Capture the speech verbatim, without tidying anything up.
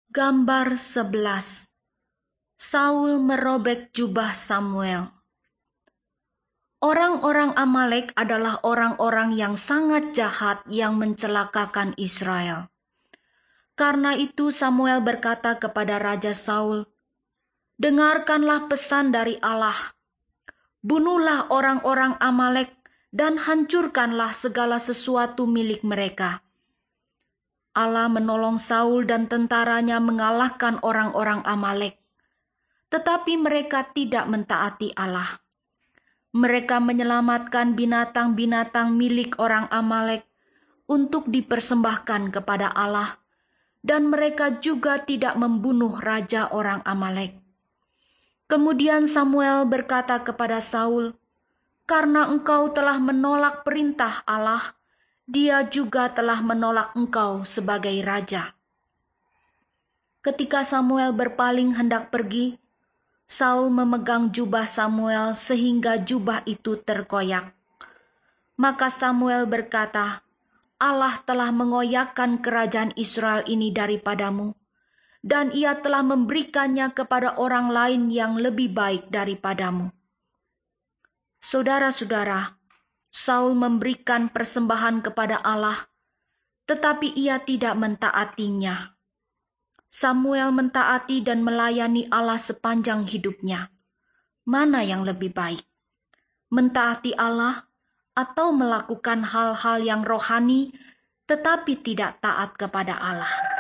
Gambar sebelas. Saul merobek jubah Samuel. Orang-orang Amalek adalah orang-orang yang sangat jahat yang mencelakakan Israel. Karena itu Samuel berkata kepada Raja Saul, "Dengarkanlah pesan dari Allah. Bunuhlah orang-orang Amalek dan hancurkanlah segala sesuatu milik mereka." Allah menolong Saul dan tentaranya mengalahkan orang-orang Amalek. Tetapi mereka tidak mentaati Allah. Mereka menyelamatkan binatang-binatang milik orang Amalek untuk dipersembahkan kepada Allah, dan mereka juga tidak membunuh raja orang Amalek. Kemudian Samuel berkata kepada Saul, "Karena engkau telah menolak perintah Allah, Dia juga telah menolak engkau sebagai raja." Ketika Samuel berpaling hendak pergi, Saul memegang jubah Samuel sehingga jubah itu terkoyak. Maka Samuel berkata, "Allah telah mengoyakkan kerajaan Israel ini daripadamu, dan Ia telah memberikannya kepada orang lain yang lebih baik daripadamu." Saudara-saudara, Saul memberikan persembahan kepada Allah, tetapi ia tidak mentaatinya. Samuel mentaati dan melayani Allah sepanjang hidupnya. Mana yang lebih baik? Mentaati Allah atau melakukan hal-hal yang rohani tetapi tidak taat kepada Allah?